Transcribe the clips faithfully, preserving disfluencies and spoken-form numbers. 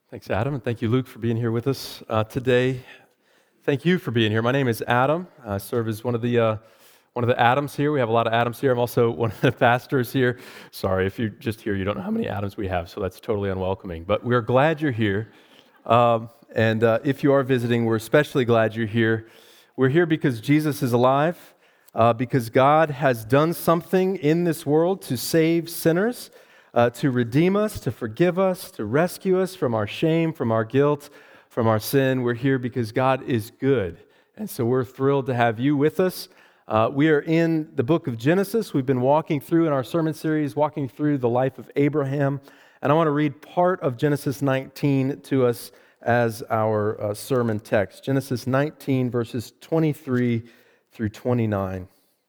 Thanks, Adam, and thank you, Luke, for being here with us uh, today. Thank you for being here. My name is Adam. I serve as one of the uh, one of the Adams here. We have a lot of Adams here. I'm also one of the pastors here. Sorry, if you're just here, you don't know how many Adams we have, so that's totally unwelcoming. But we're glad you're here. Um, and uh, if you are visiting, we're especially glad you're here. We're here because Jesus is alive, uh, because God has done something in this world to save sinners, Uh, to redeem us, to forgive us, to rescue us from our shame, from our guilt, from our sin. We're here because God is good. And so we're thrilled to have you with us. Uh, we are in the book of Genesis. We've been walking through in our sermon series, walking through the life of Abraham. And I want to read part of Genesis nineteen to us as our uh, sermon text. Genesis nineteen, verses twenty-three through twenty-nine.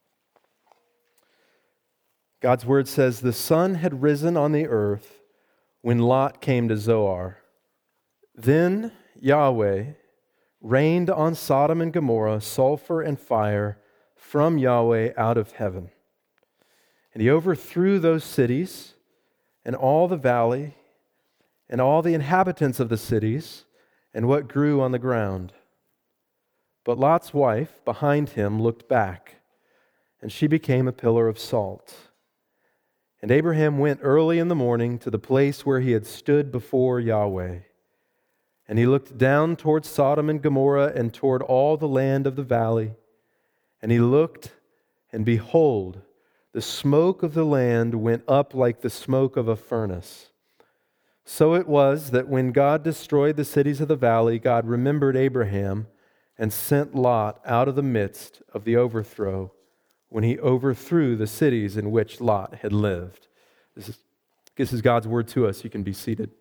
God's word says, "The sun had risen on the earth when Lot came to Zoar. Then Yahweh rained on Sodom and Gomorrah sulfur and fire from Yahweh out of heaven. And he overthrew those cities and all the valley and all the inhabitants of the cities and what grew on the ground. But Lot's wife behind him looked back, and she became a pillar of salt. And Abraham went early in the morning to the place where he had stood before Yahweh. And he looked down toward Sodom and Gomorrah and toward all the land of the valley. And he looked, and behold, the smoke of the land went up like the smoke of a furnace. So it was that when God destroyed the cities of the valley, God remembered Abraham and sent Lot out of the midst of the overthrow, when he overthrew the cities in which Lot had lived." This is, this is God's word to us. You can be seated.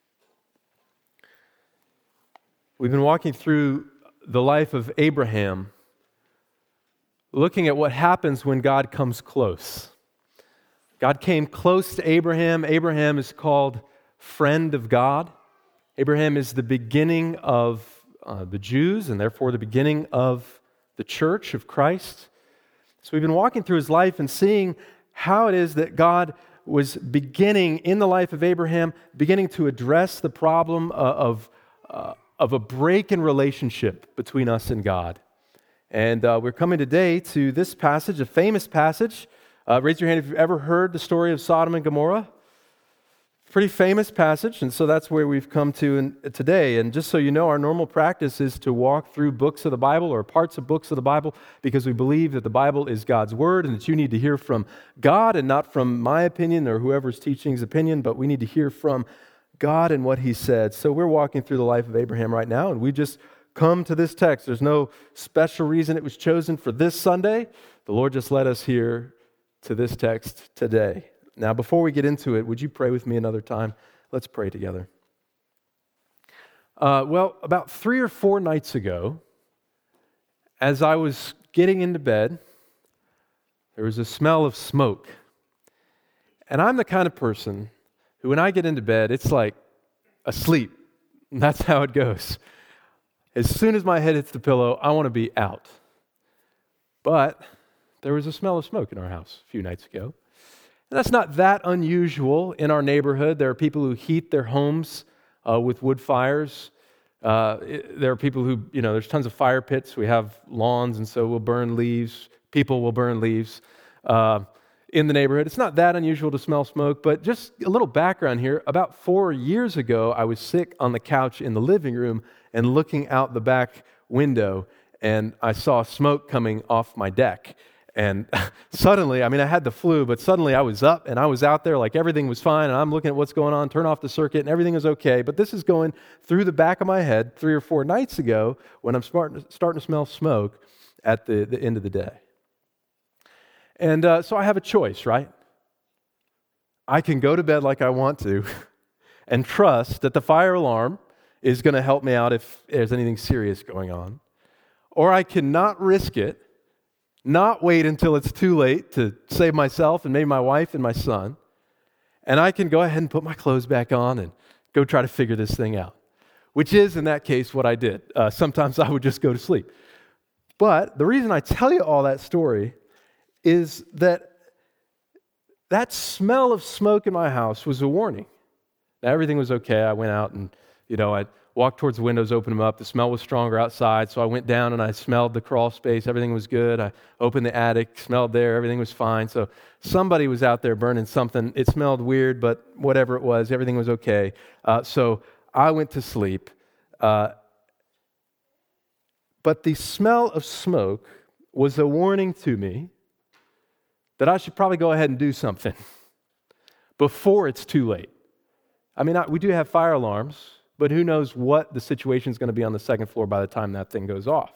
We've been walking through the life of Abraham, looking at what happens when God comes close. God came close to Abraham. Abraham is called friend of God. Abraham is the beginning of uh, the Jews, and therefore the beginning of the church of Christ. So we've been walking through his life and seeing how it is that God was beginning in the life of Abraham, beginning to address the problem of, uh, of a break in relationship between us and God. And uh, we're coming today to this passage, a famous passage. Uh, raise your hand if you've ever heard the story of Sodom and Gomorrah. Pretty famous passage, and so that's where we've come to in, today. And just so you know, our normal practice is to walk through books of the Bible or parts of books of the Bible because we believe that the Bible is God's word and that you need to hear from God and not from my opinion or whoever's teaching's opinion, but we need to hear from God and what He said. So we're walking through the life of Abraham right now, and we just come to this text. There's no special reason it was chosen for this Sunday. The Lord just led us here to this text today. Now, before we get into it, would you pray with me another time? Let's pray together. Uh, well, about three or four nights ago, as I was getting into bed, there was a smell of smoke. And I'm the kind of person who, when I get into bed, it's like asleep. And that's how it goes. As soon as my head hits the pillow, I want to be out. But there was a smell of smoke in our house a few nights ago. And that's not that unusual in our neighborhood. There are people who heat their homes uh, with wood fires. Uh, it, there are people who, you know, there's tons of fire pits. We have lawns, and so we'll burn leaves. People will burn leaves uh, in the neighborhood. It's not that unusual to smell smoke, but just a little background here. About four years ago, I was sick on the couch in the living room and looking out the back window, and I saw smoke coming off my deck. And suddenly, I mean, I had the flu, but suddenly I was up and I was out there like everything was fine, and I'm looking at what's going on, turn off the circuit, and everything is okay. But this is going through the back of my head three or four nights ago when I'm starting to, starting to smell smoke at the, the end of the day. And uh, so I have a choice, right? I can go to bed like I want to and trust that the fire alarm is going to help me out if there's anything serious going on. Or I cannot risk it, not wait until it's too late to save myself and maybe my wife and my son, and I can go ahead and put my clothes back on and go try to figure this thing out, which is, in that case, what I did. Uh, sometimes I would just go to sleep. But the reason I tell you all that story is that that smell of smoke in my house was a warning. Now, everything was okay. I went out and You know, I walked towards the windows, opened them up. The smell was stronger outside, so I went down and I smelled the crawl space. Everything was good. I opened the attic, smelled there. Everything was fine. So somebody was out there burning something. It smelled weird, but whatever it was, everything was okay. Uh, so I went to sleep. Uh, but the smell of smoke was a warning to me that I should probably go ahead and do something before it's too late. I mean, I, we do have fire alarms, but who knows what the situation is going to be on the second floor by the time that thing goes off.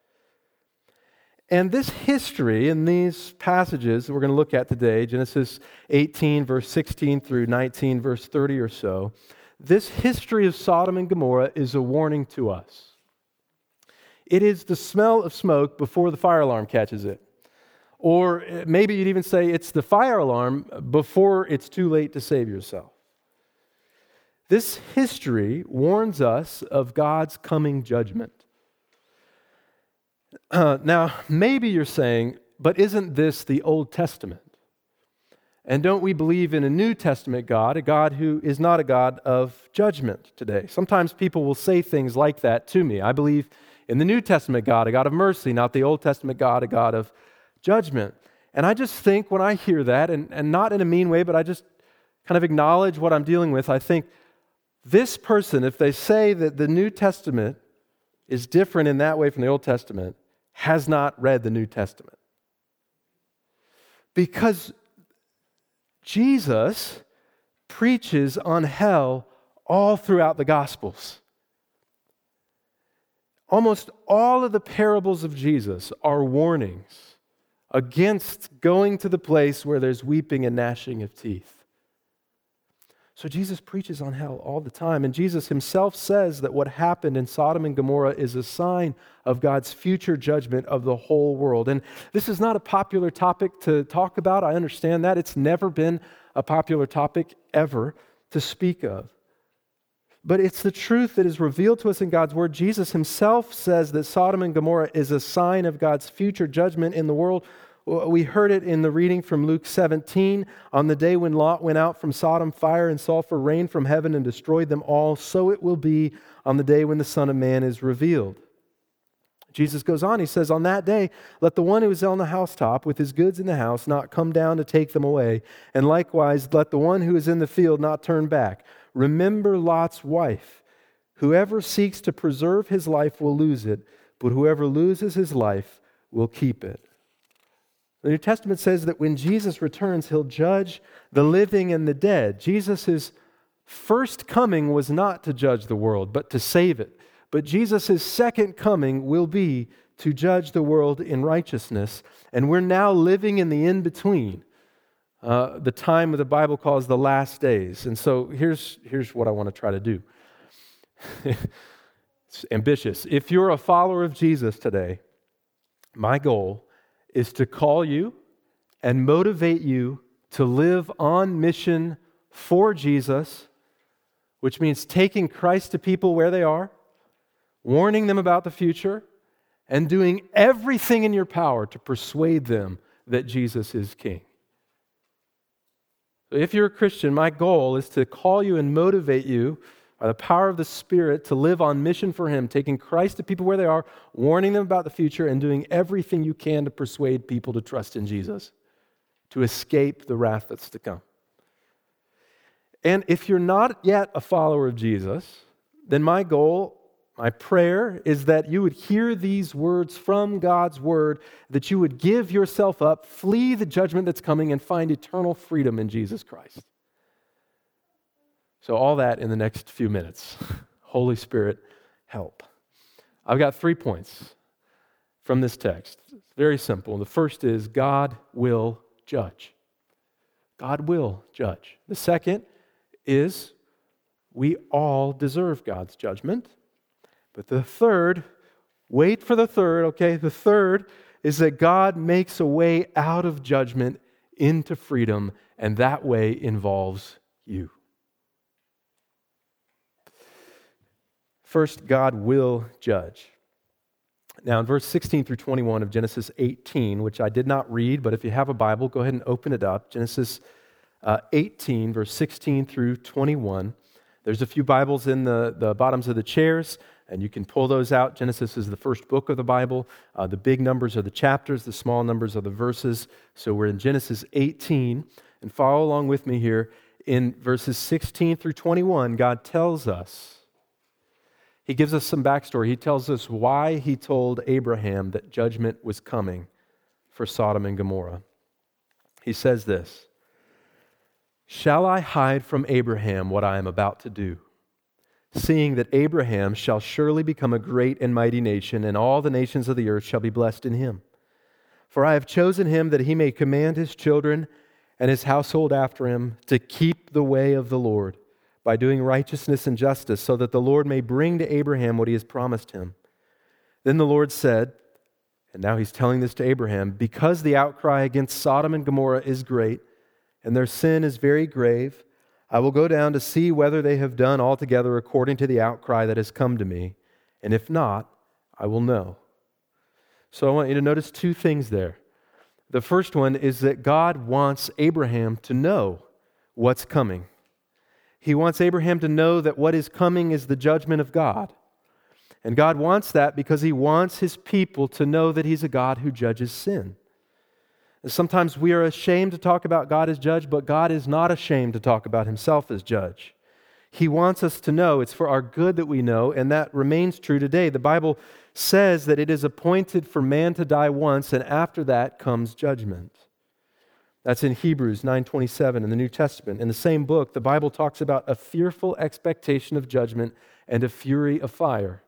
And this history in these passages that we're going to look at today, Genesis eighteen, verse sixteen through nineteen, verse thirty or so, this history of Sodom and Gomorrah is a warning to us. It is the smell of smoke before the fire alarm catches it. Or maybe you'd even say it's the fire alarm before it's too late to save yourself. This history warns us of God's coming judgment. Uh, now, maybe you're saying, but isn't this the Old Testament? And don't we believe in a New Testament God, a God who is not a God of judgment today? Sometimes people will say things like that to me. I believe in the New Testament God, a God of mercy, not the Old Testament God, a God of judgment. And I just think when I hear that, and, and not in a mean way, but I just kind of acknowledge what I'm dealing with, I think this person, if they say that the New Testament is different in that way from the Old Testament, has not read the New Testament. Because Jesus preaches on hell all throughout the Gospels. Almost all of the parables of Jesus are warnings against going to the place where there's weeping and gnashing of teeth. So Jesus preaches on hell all the time, and Jesus himself says that what happened in Sodom and Gomorrah is a sign of God's future judgment of the whole world. And this is not a popular topic to talk about. I understand that. It's never been a popular topic ever to speak of. But it's the truth that is revealed to us in God's Word. Jesus himself says that Sodom and Gomorrah is a sign of God's future judgment in the world. We heard it in the reading from Luke seventeen. On the day when Lot went out from Sodom, fire and sulfur rained from heaven and destroyed them all. So it will be on the day when the Son of Man is revealed. Jesus goes on, he says, on that day, let the one who is on the housetop with his goods in the house not come down to take them away. And likewise, let the one who is in the field not turn back. Remember Lot's wife. Whoever seeks to preserve his life will lose it, but whoever loses his life will keep it. The New Testament says that when Jesus returns, he'll judge the living and the dead. Jesus' first coming was not to judge the world, but to save it. But Jesus' second coming will be to judge the world in righteousness. And we're now living in the in-between, uh, the time that the Bible calls the last days. And so here's, here's what I want to try to do. It's ambitious. If you're a follower of Jesus today, my goal is to call you and motivate you to live on mission for Jesus, which means taking Christ to people where they are, warning them about the future, and doing everything in your power to persuade them that Jesus is King. If you're a Christian, my goal is to call you and motivate you by the power of the Spirit to live on mission for Him, taking Christ to people where they are, warning them about the future, and doing everything you can to persuade people to trust in Jesus, to escape the wrath that's to come. And if you're not yet a follower of Jesus, then my goal, my prayer, is that you would hear these words from God's Word, that you would give yourself up, flee the judgment that's coming, and find eternal freedom in Jesus Christ. So all that in the next few minutes. Holy Spirit, help. I've got three points from this text. It's very simple. The first is God will judge. God will judge. The second is we all deserve God's judgment. But the third, wait for the third, okay? The third is that God makes a way out of judgment into freedom, and that way involves you. First, God will judge. Now, in verse sixteen through twenty-one of Genesis eighteen, which I did not read, but if you have a Bible, go ahead and open it up. Genesis uh, eighteen, verse sixteen through twenty-one. There's a few Bibles in the, the bottoms of the chairs, and you can pull those out. Genesis is the first book of the Bible. Uh, the big numbers are the chapters, the small numbers are the verses. So we're in Genesis eighteen, and follow along with me here. In verses sixteen through twenty-one, God tells us, He gives us some backstory. He tells us why He told Abraham that judgment was coming for Sodom and Gomorrah. He says this, "Shall I hide from Abraham what I am about to do? Seeing that Abraham shall surely become a great and mighty nation, and all the nations of the earth shall be blessed in him. For I have chosen him that he may command his children and his household after him to keep the way of the Lord by doing righteousness and justice, so that the Lord may bring to Abraham what he has promised him. Then the Lord said," and now he's telling this to Abraham, "because the outcry against Sodom and Gomorrah is great, and their sin is very grave, I will go down to see whether they have done altogether according to the outcry that has come to me, and if not, I will know." So I want you to notice two things there. The first one is that God wants Abraham to know what's coming. He wants Abraham to know that what is coming is the judgment of God. And God wants that because He wants His people to know that He's a God who judges sin. Sometimes we are ashamed to talk about God as judge, but God is not ashamed to talk about Himself as judge. He wants us to know it's for our good that we know, and that remains true today. The Bible says that it is appointed for man to die once, and after that comes judgment. That's in Hebrews nine twenty-seven in the New Testament. In the same book, the Bible talks about a fearful expectation of judgment and a fury of fire.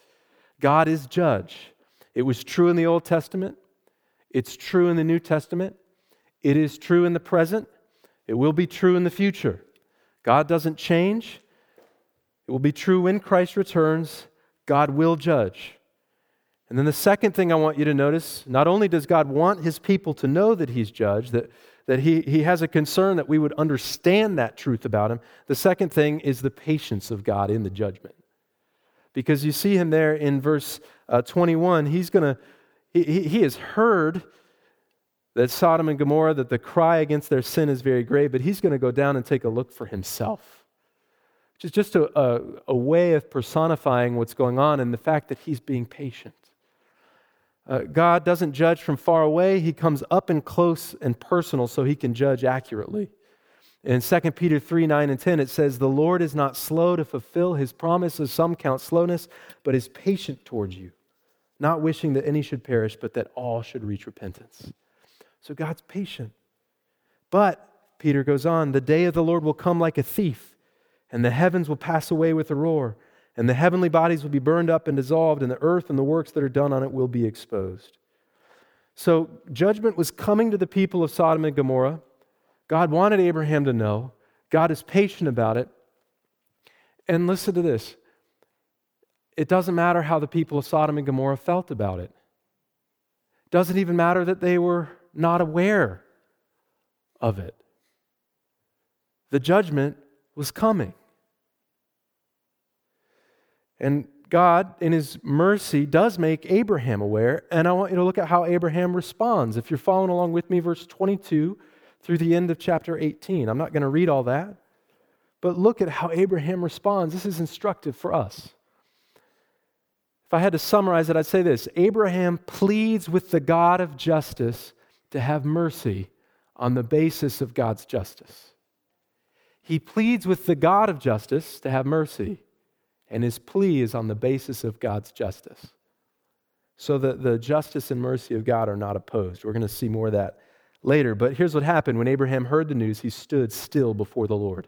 God is judge. It was true in the Old Testament. It's true in the New Testament. It is true in the present. It will be true in the future. God doesn't change. It will be true when Christ returns. God will judge. And then the second thing I want you to notice, not only does God want His people to know that He's judge, that, that he, he has a concern that we would understand that truth about Him, the second thing is the patience of God in the judgment. Because you see Him there in verse uh, twenty-one, He's going to He, he has heard that Sodom and Gomorrah, that the cry against their sin is very great, but He's going to go down and take a look for Himself, which is just a, a, a way of personifying what's going on and the fact that He's being patient. Uh, God doesn't judge from far away. He comes up and close and personal so He can judge accurately. In Second Peter three, nine and ten, it says, "The Lord is not slow to fulfill His promise, as some count slowness, but is patient towards you, not wishing that any should perish, but that all should reach repentance." So God's patient. But, Peter goes on, "The day of the Lord will come like a thief, and the heavens will pass away with a roar, and the heavenly bodies will be burned up and dissolved, and the earth and the works that are done on it will be exposed." So judgment was coming to the people of Sodom and Gomorrah. God wanted Abraham to know. God is patient about it. And listen to this. It doesn't matter how the people of Sodom and Gomorrah felt about it. It doesn't even matter that they were not aware of it. The judgment was coming. And God, in His mercy, does make Abraham aware, and I want you to look at how Abraham responds. If you're following along with me, verse twenty-two through the end of chapter eighteen. I'm not going to read all that, but look at how Abraham responds. This is instructive for us. If I had to summarize it, I'd say this: Abraham pleads with the God of justice to have mercy on the basis of God's justice. He pleads with the God of justice to have mercy, and his plea is on the basis of God's justice. So that the justice and mercy of God are not opposed. We're going to see more of that later. But here's what happened. When Abraham heard the news, he stood still before the Lord.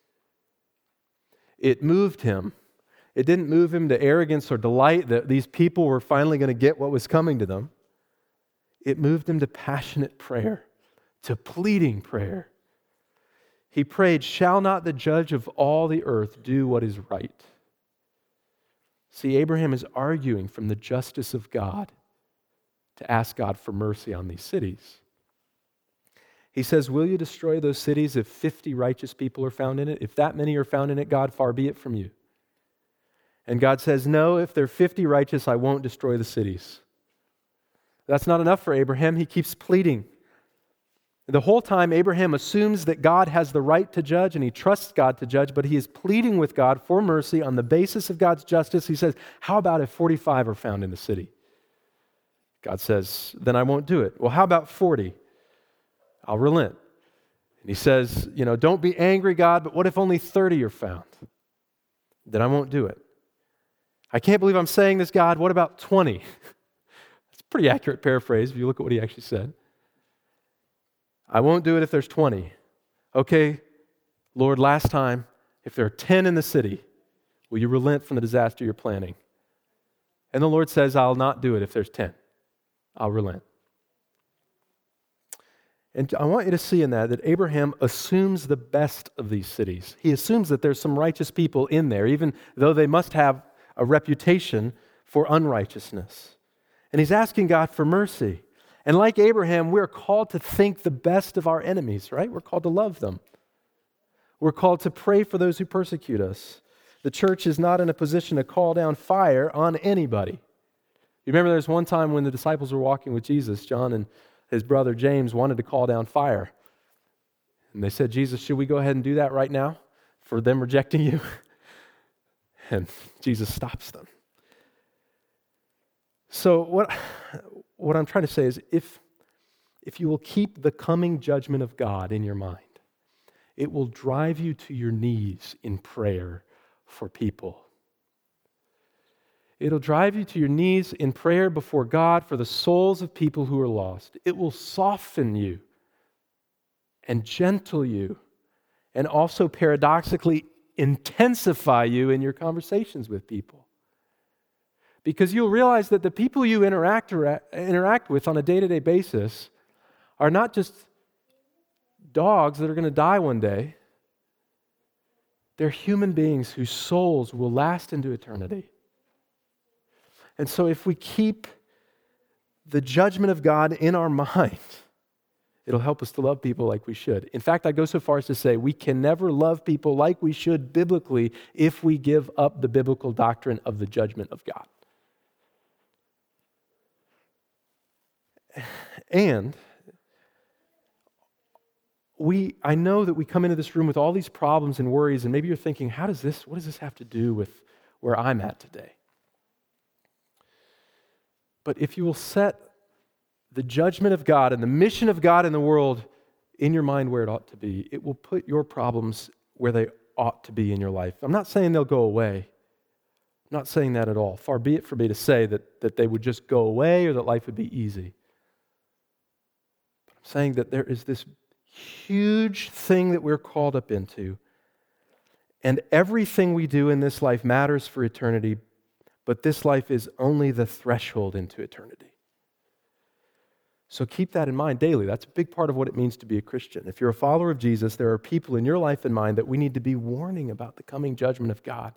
It moved him. It didn't move him to arrogance or delight that these people were finally going to get what was coming to them. It moved him to passionate prayer, to pleading prayer. He prayed, "Shall not the judge of all the earth do what is right?" See, Abraham is arguing from the justice of God to ask God for mercy on these cities. He says, "Will you destroy those cities if fifty righteous people are found in it? If that many are found in it, God, far be it from you." And God says, "No, if there are fifty righteous, I won't destroy the cities." That's not enough for Abraham. He keeps pleading. The whole time, Abraham assumes that God has the right to judge, and he trusts God to judge, but he is pleading with God for mercy on the basis of God's justice. He says, how about if forty-five are found in the city? God says, then I won't do it. Well, how about forty? I'll relent. And he says, you know, don't be angry, God, but what if only thirty are found? Then I won't do it. I can't believe I'm saying this, God. What about twenty? That's a pretty accurate paraphrase if you look at what he actually said. I won't do it if there's twenty. Okay, Lord, last time, if there are ten in the city, will you relent from the disaster you're planning? And the Lord says, I'll not do it if there's ten. I'll relent. And I want you to see in that that Abraham assumes the best of these cities. He assumes that there's some righteous people in there, even though they must have a reputation for unrighteousness. And he's asking God for mercy. And like Abraham, we're called to think the best of our enemies, right? We're called to love them. We're called to pray for those who persecute us. The church is not in a position to call down fire on anybody. You remember there was one time when the disciples were walking with Jesus, John and his brother James wanted to call down fire. And they said, Jesus, should we go ahead and do that right now for them rejecting you? And Jesus stops them. So what, what I'm trying to say is if, if you will keep the coming judgment of God in your mind, it will drive you to your knees in prayer for people. It'll drive you to your knees in prayer before God for the souls of people who are lost. It will soften you and gentle you and also paradoxically intensify you in your conversations with people. Because you'll realize that the people you interact, interact with on a day-to-day basis are not just dogs that are going to die one day. They're human beings whose souls will last into eternity. And so if we keep the judgment of God in our mind, it'll help us to love people like we should. In fact, I go so far as to say we can never love people like we should biblically if we give up the biblical doctrine of the judgment of God. And we, I know that we come into this room with all these problems and worries, and maybe you're thinking, how does this, what does this have to do with where I'm at today? But if you will set the judgment of God and the mission of God in the world in your mind where it ought to be, it will put your problems where they ought to be in your life. I'm not saying they'll go away. I'm not saying that at all. Far be it for me to say that, that they would just go away or that life would be easy. But I'm saying that there is this huge thing that we're called up into, and everything we do in this life matters for eternity, but this life is only the threshold into eternity. So keep that in mind daily. That's a big part of what it means to be a Christian. If you're a follower of Jesus, there are people in your life and mind that we need to be warning about the coming judgment of God.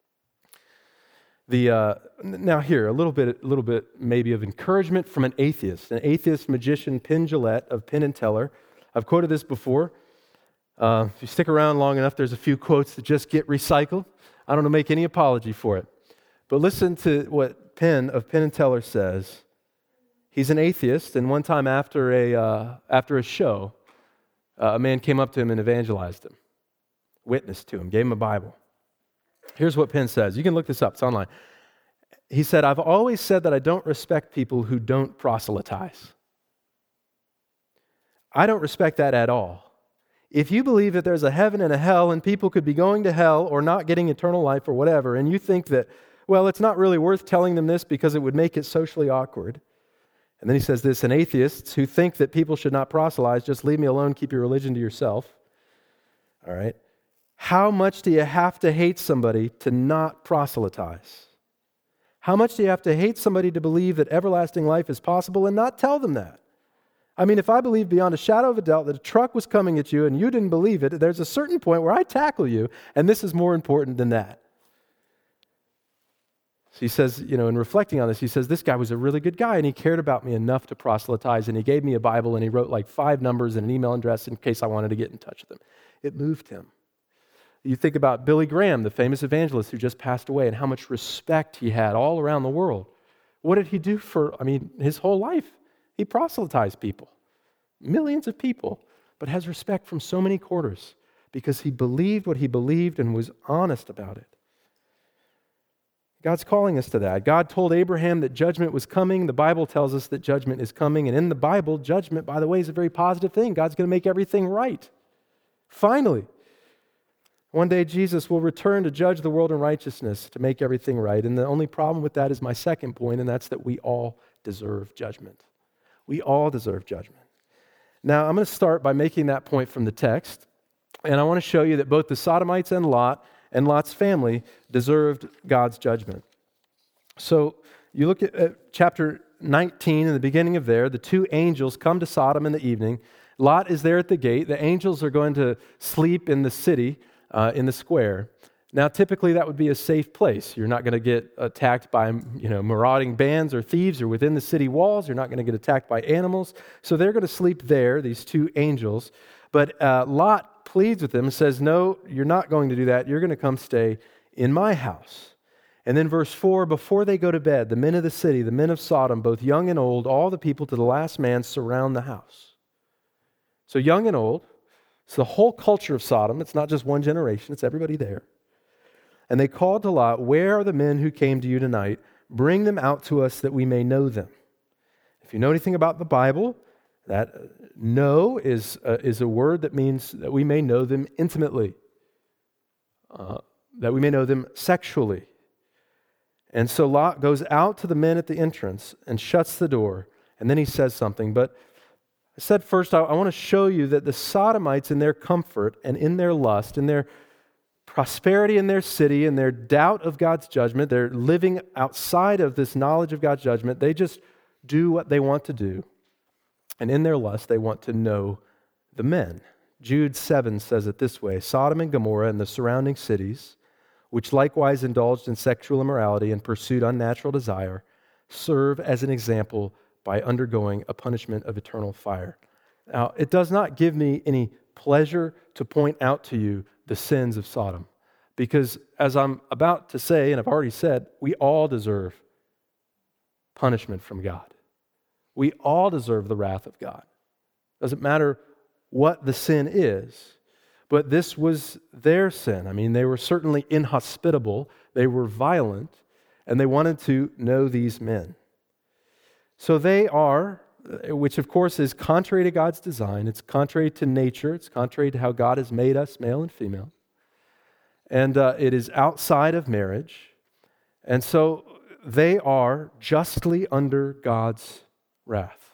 The uh, now here, a little bit, a little bit maybe of encouragement from an atheist, an atheist magician, Penn Jillette of Penn and Teller. I've quoted this before. Uh, if you stick around long enough, there's a few quotes that just get recycled. I don't want to make any apology for it. But listen to what Penn of Penn and Teller says. He's an atheist, and one time after a uh, after a show, uh, a man came up to him and evangelized him, witnessed to him, gave him a Bible. Here's what Penn says. You can look this up. It's online. He said, "I've always said that I don't respect people who don't proselytize. I don't respect that at all. If you believe that there's a heaven and a hell and people could be going to hell or not getting eternal life or whatever, and you think that, well, it's not really worth telling them this because it would make it socially awkward." And then he says this, "And atheists who think that people should not proselytize, just leave me alone, keep your religion to yourself." All right. How much do you have to hate somebody to not proselytize? How much do you have to hate somebody to believe that everlasting life is possible and not tell them that? I mean, if I believe beyond a shadow of a doubt that a truck was coming at you and you didn't believe it, there's a certain point where I tackle you, and this is more important than that. So he says, you know, in reflecting on this, he says, this guy was a really good guy, and he cared about me enough to proselytize, and he gave me a Bible, and he wrote like five numbers and an email address in case I wanted to get in touch with him. It moved him. You think about Billy Graham, the famous evangelist who just passed away, and how much respect he had all around the world. What did he do for, I mean, his whole life? He proselytized people. millions of people, but has respect from so many quarters because he believed what he believed and was honest about it. God's calling us to that. God told Abraham that judgment was coming. The Bible tells us that judgment is coming. And in the Bible, judgment, by the way, is a very positive thing. God's going to make everything right. Finally. One day, Jesus will return to judge the world in righteousness, to make everything right. And the only problem with that is my second point, and that's that we all deserve judgment. We all deserve judgment. Now, I'm going to start by making that point from the text. And I want to show you that both the Sodomites and Lot and Lot's family deserved God's judgment. So you look at, at chapter nineteen, in the beginning of there, the two angels come to Sodom in the evening. Lot is there at the gate. The angels are going to sleep in the city, uh, in the square. Now, typically that would be a safe place. You're not going to get attacked by, you know, marauding bands or thieves, or within the city walls. You're not going to get attacked by animals. So they're going to sleep there, these two angels. But uh, Lot pleads with them and says, no, you're not going to do that. You're going to come stay in my house. And then verse four, before they go to bed, the men of the city, the men of Sodom, both young and old, all the people to the last man surround the house. So young and old, it's the whole culture of Sodom. It's not just one generation, it's everybody there. And they called to Lot, where are the men who came to you tonight? Bring them out to us that we may know them. If you know anything about the Bible, that know is, uh, is a word that means that we may know them intimately, uh, that we may know them sexually. And so Lot goes out to the men at the entrance and shuts the door, and then he says something. But I said first, I, I want to show you that the Sodomites, in their comfort and in their lust, in their prosperity in their city, in their doubt of God's judgment, they're living outside of this knowledge of God's judgment. They just do what they want to do. And in their lust, they want to know the men. Jude seven says it this way, Sodom and Gomorrah and the surrounding cities, which likewise indulged in sexual immorality and pursued unnatural desire, serve as an example by undergoing a punishment of eternal fire. Now, it does not give me any pleasure to point out to you the sins of Sodom, because as I'm about to say, and I've already said, we all deserve punishment from God. We all deserve the wrath of God. Doesn't matter what the sin is, but this was their sin. I mean, they were certainly inhospitable, they were violent, and they wanted to know these men. So they are, which of course is contrary to God's design, it's contrary to nature, it's contrary to how God has made us, male and female, and uh, it is outside of marriage, and so they are justly under God's wrath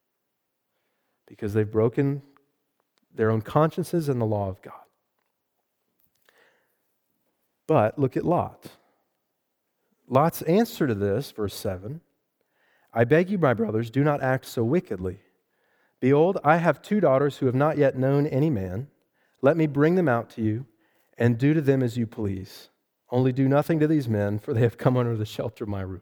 because they've broken their own consciences and the law of God. But look at Lot. Lot's answer to this, verse seven, I beg you, my brothers, do not act so wickedly. Behold, I have two daughters who have not yet known any man. Let me bring them out to you, and do to them as you please. Only do nothing to these men, for they have come under the shelter of my roof.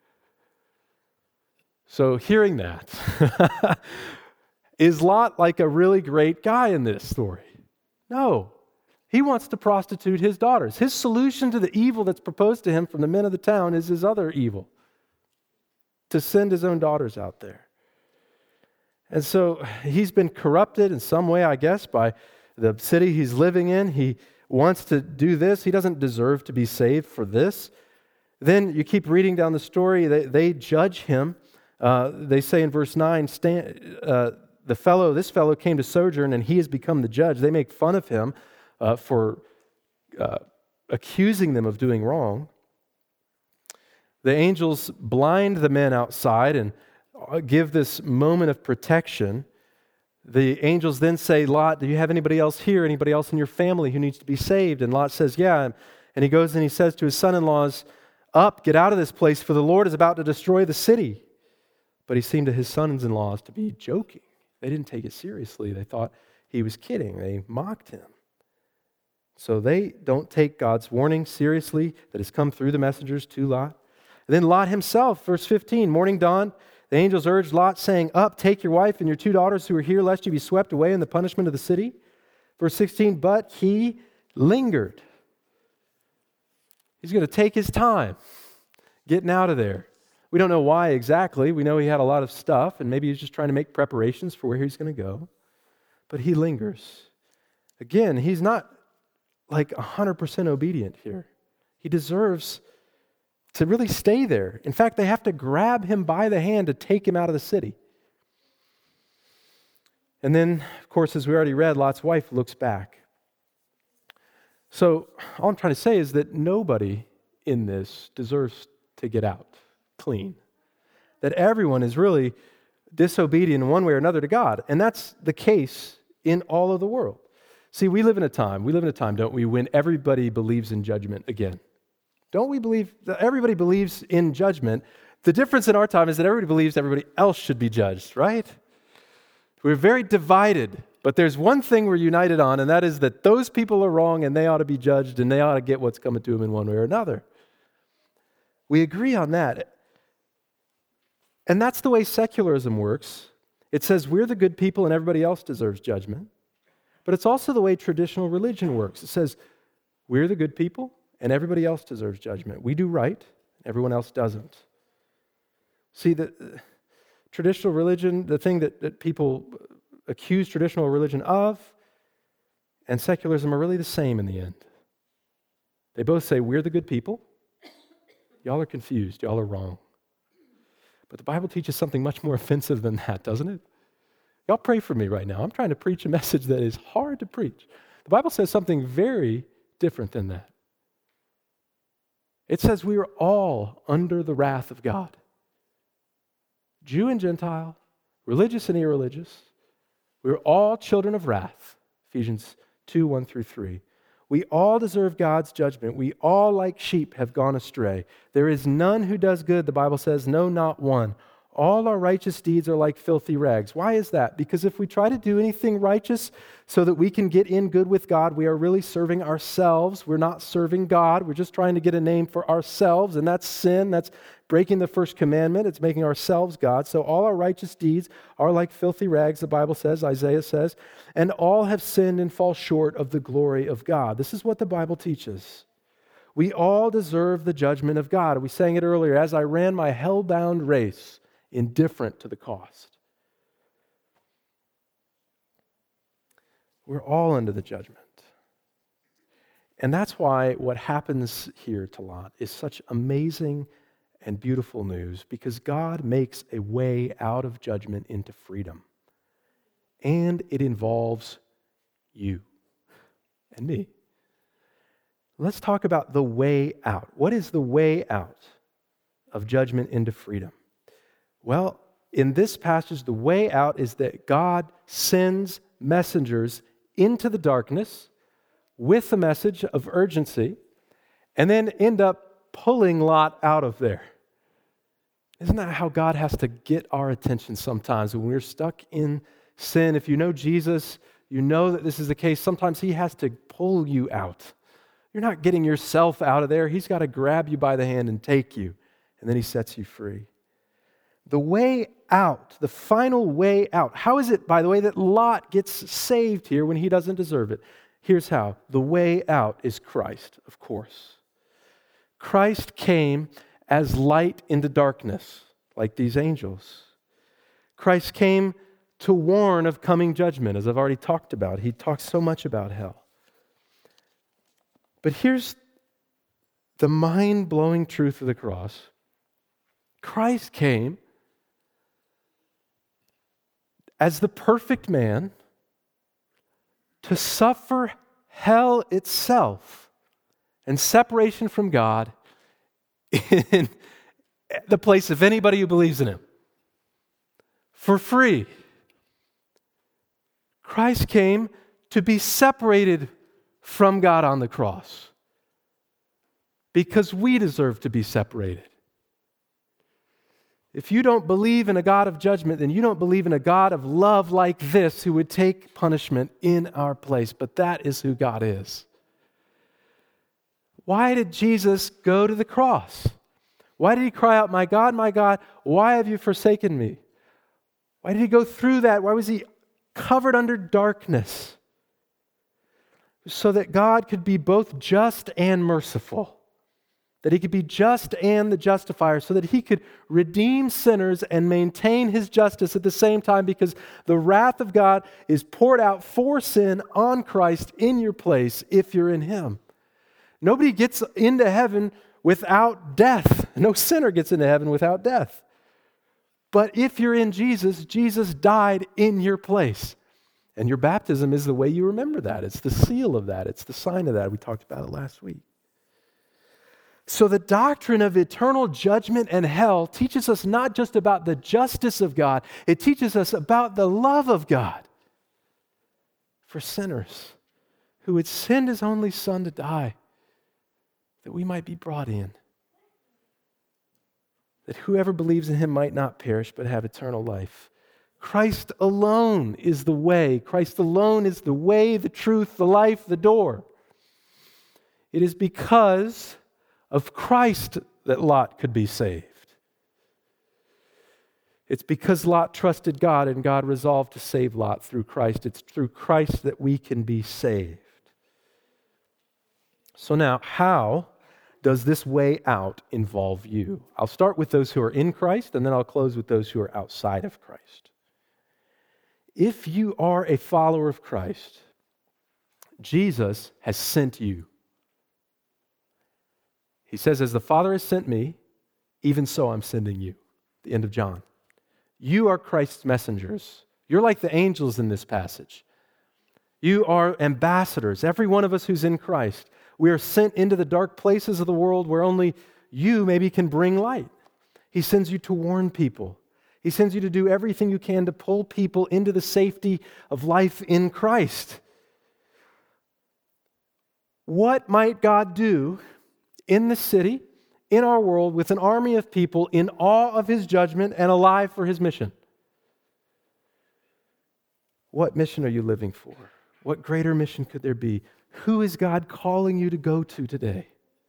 So hearing that, is Lot like a really great guy in this story? No. He wants to prostitute his daughters. His solution to the evil that's proposed to him from the men of the town is his other evil, to send his own daughters out there. And so he's been corrupted in some way, I guess, by the city he's living in. He wants to do this. He doesn't deserve to be saved for this. Then you keep reading down the story. They, they judge him. Uh, they say in verse nine, stand, uh, the fellow, this fellow came to sojourn and he has become the judge. They make fun of him uh, for uh, accusing them of doing wrong. The angels blind the men outside and give this moment of protection. The angels then say, Lot, do you have anybody else here, anybody else in your family who needs to be saved? And Lot says, yeah. And he goes and he says to his son-in-laws, up, get out of this place, for the Lord is about to destroy the city. But he seemed to his sons-in-laws to be joking. They didn't take it seriously. They thought he was kidding. They mocked him. So they don't take God's warning seriously that has come through the messengers to Lot. And then Lot himself, verse fifteen, morning dawned, the angels urged Lot, saying, up, take your wife and your two daughters who are here, lest you be swept away in the punishment of the city. Verse sixteen, but he lingered. He's going to take his time getting out of there. We don't know why exactly. We know he had a lot of stuff, and maybe he's just trying to make preparations for where he's going to go. But he lingers. Again, he's not like one hundred percent obedient here. He deserves to really stay there. In fact, they have to grab him by the hand to take him out of the city. And then, of course, as we already read, Lot's wife looks back. So all I'm trying to say is that nobody in this deserves to get out clean. That everyone is really disobedient in one way or another to God. And that's the case in all of the world. See, we live in a time, we live in a time, don't we, when everybody believes in judgment again. Don't we believe, that everybody believes in judgment. The difference in our time is that everybody believes everybody else should be judged, right? We're very divided, but there's one thing we're united on, and that is that those people are wrong and they ought to be judged and they ought to get what's coming to them in one way or another. We agree on that. And that's the way secularism works. It says we're the good people and everybody else deserves judgment. But it's also the way traditional religion works. It says we're the good people and everybody else deserves judgment. We do right, everyone else doesn't. See, the uh, traditional religion, the thing that, that people accuse traditional religion of, and secularism are really the same in the end. They both say we're the good people. Y'all are confused. Y'all are wrong. But the Bible teaches something much more offensive than that, doesn't it? Y'all pray for me right now. I'm trying to preach a message that is hard to preach. The Bible says something very different than that. It says we are all under the wrath of God. Jew and Gentile, religious and irreligious. We're all children of wrath. Ephesians two, one through three. We all deserve God's judgment. We all, like sheep, have gone astray. There is none who does good, the Bible says, no, not one. All our righteous deeds are like filthy rags. Why is that? Because if we try to do anything righteous so that we can get in good with God, we are really serving ourselves. We're not serving God. We're just trying to get a name for ourselves, and that's sin. That's breaking the first commandment. It's making ourselves God. So all our righteous deeds are like filthy rags, the Bible says, Isaiah says, and all have sinned and fall short of the glory of God. This is what the Bible teaches. We all deserve the judgment of God. We sang it earlier, as I ran my hell-bound race, indifferent to the cost. We're all under the judgment. And that's why what happens here to Lot is such amazing and beautiful news, because God makes a way out of judgment into freedom. And it involves you and me. Let's talk about the way out. What is the way out of judgment into freedom? Well, in this passage, the way out is that God sends messengers into the darkness with a message of urgency and then end up pulling Lot out of there. Isn't that how God has to get our attention sometimes when we're stuck in sin? If you know Jesus, you know that this is the case. Sometimes he has to pull you out. You're not getting yourself out of there. He's got to grab you by the hand and take you, and then he sets you free. The way out, the final way out. How is it, by the way, that Lot gets saved here when he doesn't deserve it? Here's how. The way out is Christ, of course. Christ came as light into darkness, like these angels. Christ came to warn of coming judgment, as I've already talked about. He talks so much about hell. But here's the mind-blowing truth of the cross. Christ came as the perfect man to suffer hell itself and separation from God in the place of anybody who believes in him for free. Christ came to be separated from God on the cross because we deserve to be separated. If you don't believe in a God of judgment, then you don't believe in a God of love like this who would take punishment in our place. But that is who God is. Why did Jesus go to the cross? Why did he cry out, "My God, my God, why have you forsaken me?" Why did he go through that? Why was he covered under darkness? So that God could be both just and merciful. that he could be just and the justifier, so that he could redeem sinners and maintain his justice at the same time, because the wrath of God is poured out for sin on Christ in your place if you're in him. Nobody gets into heaven without death. No sinner gets into heaven without death. But if you're in Jesus, Jesus died in your place. And your baptism is the way you remember that. It's the seal of that. It's the sign of that. We talked about it last week. So the doctrine of eternal judgment and hell teaches us not just about the justice of God, it teaches us about the love of God for sinners who would send his only Son to die, that we might be brought in, that whoever believes in him might not perish but have eternal life. Christ alone is the way. Christ alone is the way, the truth, the life, the door. It is because of Christ that Lot could be saved. It's because Lot trusted God and God resolved to save Lot through Christ. It's through Christ that we can be saved. So now, how does this way out involve you? I'll start with those who are in Christ, and then I'll close with those who are outside of Christ. If you are a follower of Christ, Jesus has sent you. He says, as the Father has sent me, even so I'm sending you. The end of John. You are Christ's messengers. You're like the angels in this passage. You are ambassadors. Every one of us who's in Christ. We are sent into the dark places of the world where only you maybe can bring light. He sends you to warn people. He sends you to do everything you can to pull people into the safety of life in Christ. What might God do in the city, in our world, with an army of people in awe of his judgment and alive for his mission? What mission are you living for? What greater mission could there be? Who is God calling you to go to today?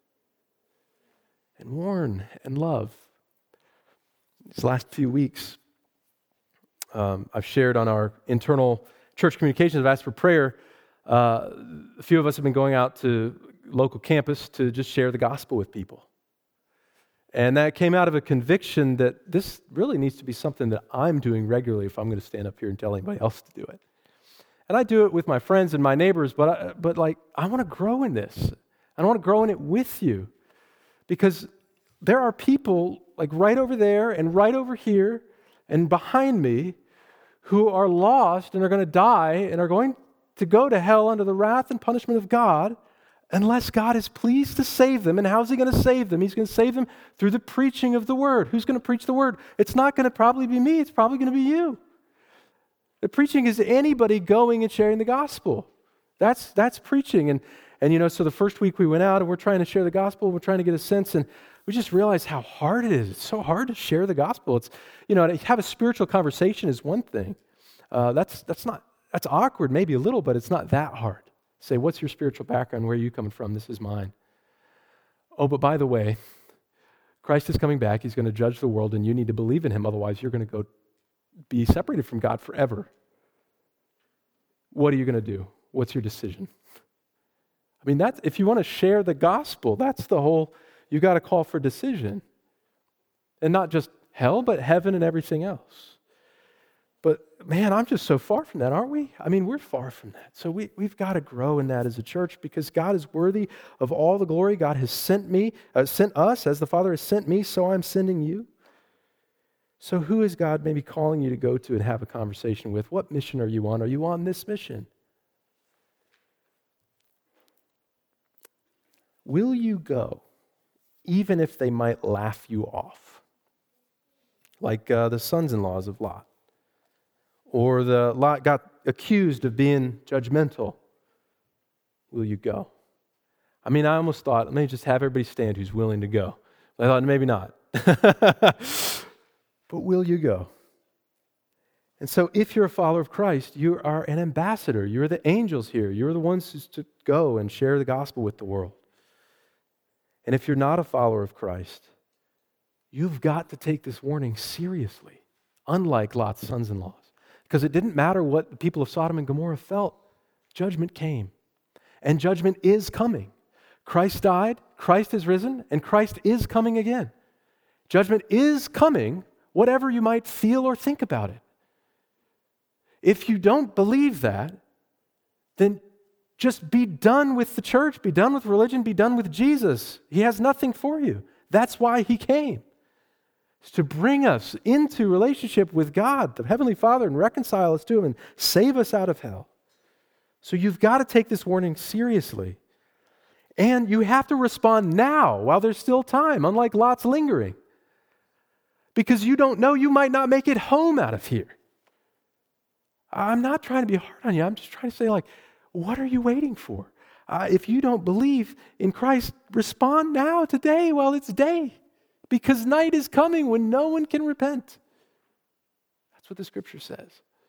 And warn and love. These last few weeks, um, I've shared on our internal church communications. I've asked for prayer. Uh, a few of us have been going out to local campus to just share the gospel with people. And that came out of a conviction that this really needs to be something that I'm doing regularly if I'm going to stand up here and tell anybody else to do it. And I do it with my friends and my neighbors, but I, but like I want to grow in this. I want to grow in it with you, because there are people like right over there and right over here and behind me who are lost and are going to die and are going to go to hell under the wrath and punishment of God unless God is pleased to save them. And how's he going to save them? He's going to save them through the preaching of the word. Who's going to preach the word? It's not going to probably be me. It's probably going to be you. The preaching is anybody going and sharing the gospel. That's that's preaching. And, and you know, so the first week we went out and we're trying to share the gospel. We're trying to get a sense, and we just realized how hard it is. It's so hard to share the gospel. It's, you know, to have a spiritual conversation is one thing. Uh, that's that's not, that's awkward maybe a little, but it's not that hard. Say, what's your spiritual background? Where are you coming from? This is mine. Oh, but by the way, Christ is coming back. He's going to judge the world, and you need to believe in him. Otherwise, you're going to go be separated from God forever. What are you going to do? What's your decision? I mean, that's, if you want to share the gospel, that's the whole, you got to call for decision. And not just hell, but heaven and everything else. But man, I'm just so far from that, aren't we? I mean, we're far from that. So we, we've got to grow in that as a church, because God is worthy of all the glory. God has sent me, uh, sent us, as the Father has sent me, so I'm sending you. So who is God maybe calling you to go to and have a conversation with? What mission are you on? Are you on this mission? Will you go, even if they might laugh you off? Like uh, the sons-in-laws of Lot. Or the Lot got accused of being judgmental. Will you go? I mean, I almost thought, let me just have everybody stand who's willing to go. I thought, maybe not. But will you go? And so if you're a follower of Christ, you are an ambassador. You're the angels here. You're the ones who's to go and share the gospel with the world. And if you're not a follower of Christ, you've got to take this warning seriously, unlike Lot's sons-in-laws. Because it didn't matter what the people of Sodom and Gomorrah felt. Judgment came. And judgment is coming. Christ died, Christ is risen, and Christ is coming again. Judgment is coming, whatever you might feel or think about it. If you don't believe that, then just be done with the church, be done with religion, be done with Jesus. He has nothing for you. That's why he came. It's to bring us into relationship with God, the Heavenly Father, and reconcile us to him and save us out of hell. So you've got to take this warning seriously. And you have to respond now while there's still time, unlike Lot's lingering. Because you don't know, you might not make it home out of here. I'm not trying to be hard on you. I'm just trying to say, like, what are you waiting for? Uh, if you don't believe in Christ, respond now, today, while it's day. Because night is coming when no one can repent. That's what the scripture says.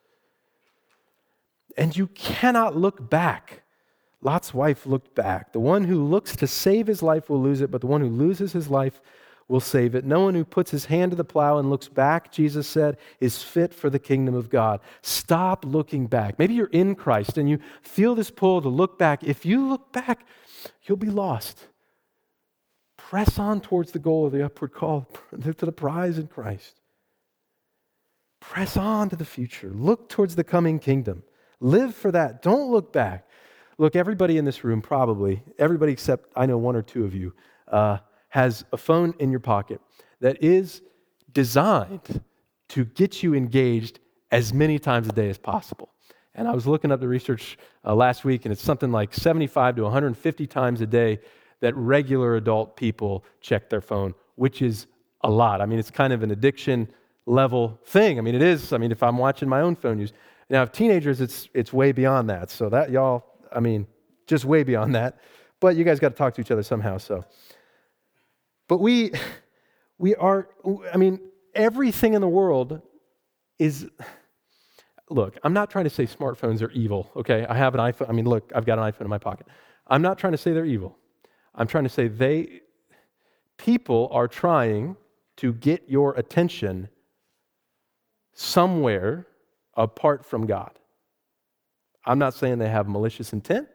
And you cannot look back. Lot's wife looked back. The one who looks to save his life will lose it, but the one who loses his life will save it. No one who puts his hand to the plow and looks back, Jesus said, is fit for the kingdom of God. Stop looking back. Maybe you're in Christ and you feel this pull to look back. If you look back, you'll be lost. Press on towards the goal of the upward call, to the prize in Christ. Press on to the future. Look towards the coming kingdom. Live for that. Don't look back. Look, everybody in this room, probably, everybody except I know one or two of you, uh, has a phone in your pocket that is designed to get you engaged as many times a day as possible. And I was looking up the research uh, last week, and it's something like seventy-five to one hundred fifty times a day that regular adult people check their phone, which is a lot. I mean, it's kind of an addiction level thing. I mean, it is. I mean, if I'm watching my own phone use. Now, if teenagers, it's it's way beyond that. So that, y'all, I mean, just way beyond that. But you guys got to talk to each other somehow, so. But we, we are, I mean, everything in the world is, look, I'm not trying to say smartphones are evil, okay? I have an iPhone. I mean, look, I've got an iPhone in my pocket. I'm not trying to say they're evil. I'm trying to say they, people are trying to get your attention somewhere apart from God. I'm not saying they have malicious intent.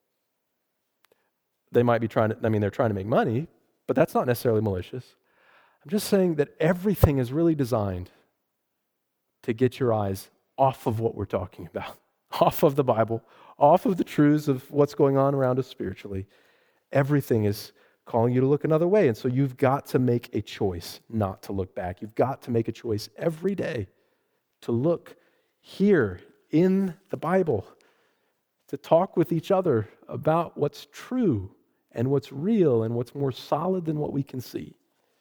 They might be trying to, I mean, they're trying to make money, but that's not necessarily malicious. I'm just saying that everything is really designed to get your eyes off of what we're talking about, off of the Bible, off of the truths of what's going on around us spiritually. Everything is calling you to look another way. And so you've got to make a choice not to look back. You've got to make a choice every day to look here in the Bible, to talk with each other about what's true and what's real and what's more solid than what we can see.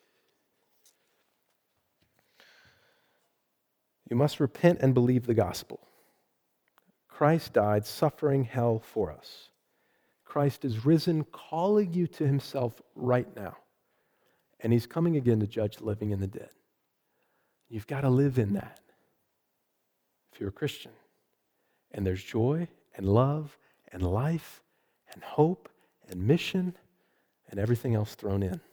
You must repent and believe the gospel. Christ died, suffering hell for us. Christ is risen, calling you to himself right now. And he's coming again to judge the living and the dead. You've got to live in that if you're a Christian. And there's joy and love and life and hope and mission and everything else thrown in.